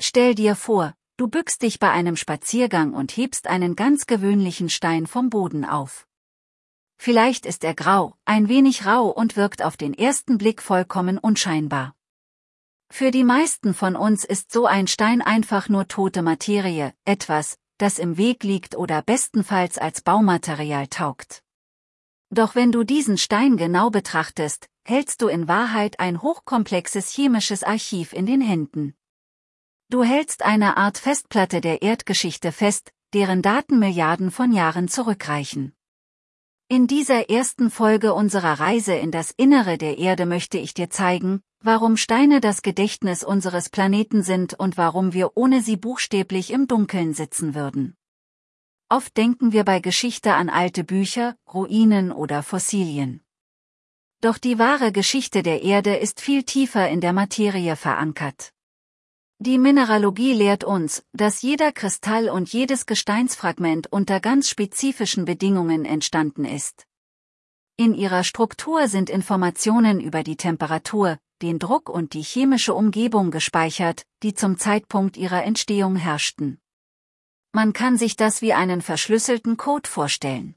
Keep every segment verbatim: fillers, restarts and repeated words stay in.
Stell dir vor, du bückst dich bei einem Spaziergang und hebst einen ganz gewöhnlichen Stein vom Boden auf. Vielleicht ist er grau, ein wenig rau und wirkt auf den ersten Blick vollkommen unscheinbar. Für die meisten von uns ist so ein Stein einfach nur tote Materie, etwas, das im Weg liegt oder bestenfalls als Baumaterial taugt. Doch wenn du diesen Stein genau betrachtest, hältst du in Wahrheit ein hochkomplexes chemisches Archiv in den Händen. Du hältst eine Art Festplatte der Erdgeschichte fest, deren Daten Milliarden von Jahren zurückreichen. In dieser ersten Folge unserer Reise in das Innere der Erde möchte ich dir zeigen, warum Steine das Gedächtnis unseres Planeten sind und warum wir ohne sie buchstäblich im Dunkeln sitzen würden. Oft denken wir bei Geschichte an alte Bücher, Ruinen oder Fossilien. Doch die wahre Geschichte der Erde ist viel tiefer in der Materie verankert. Die Mineralogie lehrt uns, dass jeder Kristall und jedes Gesteinsfragment unter ganz spezifischen Bedingungen entstanden ist. In ihrer Struktur sind Informationen über die Temperatur, den Druck und die chemische Umgebung gespeichert, die zum Zeitpunkt ihrer Entstehung herrschten. Man kann sich das wie einen verschlüsselten Code vorstellen.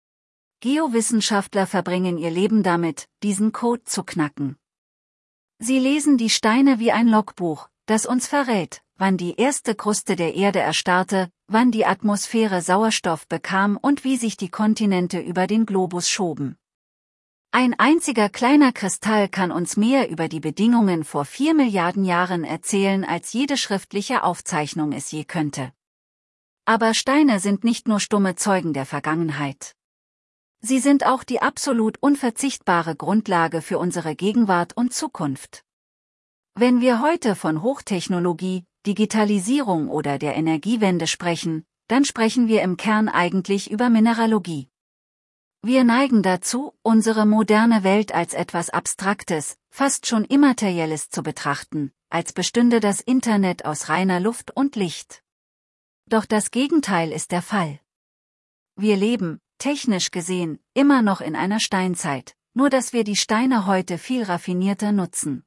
Geowissenschaftler verbringen ihr Leben damit, diesen Code zu knacken. Sie lesen die Steine wie ein Logbuch, das uns verrät, wann die erste Kruste der Erde erstarrte, wann die Atmosphäre Sauerstoff bekam und wie sich die Kontinente über den Globus schoben. Ein einziger kleiner Kristall kann uns mehr über die Bedingungen vor vier Milliarden Jahren erzählen, als jede schriftliche Aufzeichnung es je könnte. Aber Steine sind nicht nur stumme Zeugen der Vergangenheit. Sie sind auch die absolut unverzichtbare Grundlage für unsere Gegenwart und Zukunft. Wenn wir heute von Hochtechnologie, Digitalisierung oder der Energiewende sprechen, dann sprechen wir im Kern eigentlich über Mineralogie. Wir neigen dazu, unsere moderne Welt als etwas Abstraktes, fast schon Immaterielles zu betrachten, als bestünde das Internet aus reiner Luft und Licht. Doch das Gegenteil ist der Fall. Wir leben, technisch gesehen, immer noch in einer Steinzeit, nur dass wir die Steine heute viel raffinierter nutzen.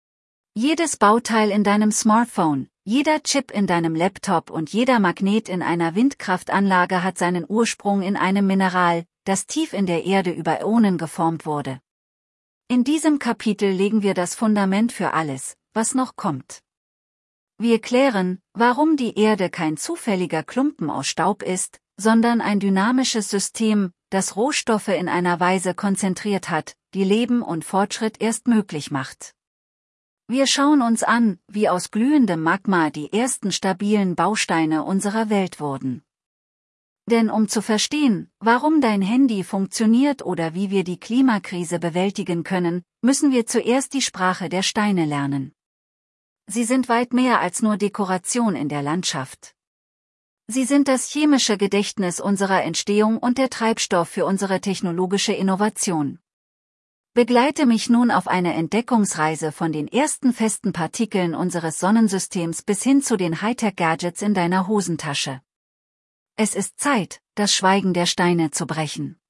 Jedes Bauteil in deinem Smartphone, jeder Chip in deinem Laptop und jeder Magnet in einer Windkraftanlage hat seinen Ursprung in einem Mineral, das tief in der Erde über Äonen geformt wurde. In diesem Kapitel legen wir das Fundament für alles, was noch kommt. Wir klären, warum die Erde kein zufälliger Klumpen aus Staub ist, sondern ein dynamisches System, das Rohstoffe in einer Weise konzentriert hat, die Leben und Fortschritt erst möglich macht. Wir schauen uns an, wie aus glühendem Magma die ersten stabilen Bausteine unserer Welt wurden. Denn um zu verstehen, warum dein Handy funktioniert oder wie wir die Klimakrise bewältigen können, müssen wir zuerst die Sprache der Steine lernen. Sie sind weit mehr als nur Dekoration in der Landschaft. Sie sind das chemische Gedächtnis unserer Entstehung und der Treibstoff für unsere technologische Innovation. Begleite mich nun auf eine Entdeckungsreise von den ersten festen Partikeln unseres Sonnensystems bis hin zu den Hightech-Gadgets in deiner Hosentasche. Es ist Zeit, das Schweigen der Steine zu brechen.